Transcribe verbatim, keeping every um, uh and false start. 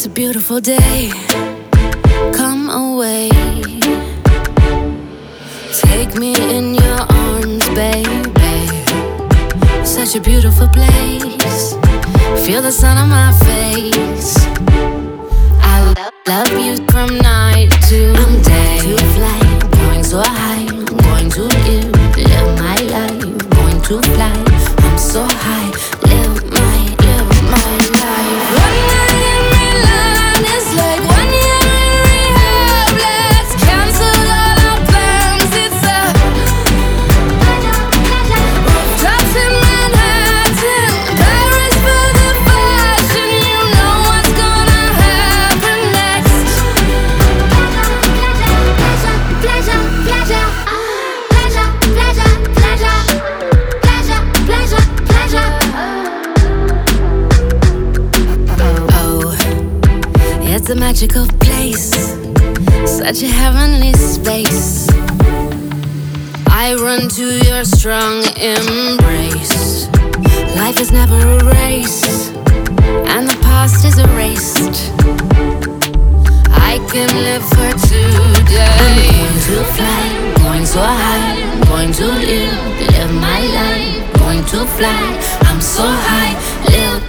a beautiful day. Come away. Take me in your arms, baby. Such a beautiful place. Feel the sun on my face. I love, love you from night to I'm day. To fly, going so high. I'm going to you, live my life. Going to fly, I'm so high. Live my, live my life. One night in Milan is like one year in rehab. Let's cancel all our plans. It's a rooftops in Manhattan, Paris for the fashion. You know what's gonna happen next. Pleasure, pleasure, pleasure, pleasure, pleasure, pleasure, pleasure, pleasure, pleasure. Oh, it's a magical place, such a heavenly space. I run to your strong embrace. Life is never a race, and the past is erased. I can live for today. I'm going to fly, going so high. I'm going to live, live my life. Going to fly, I'm so high. Live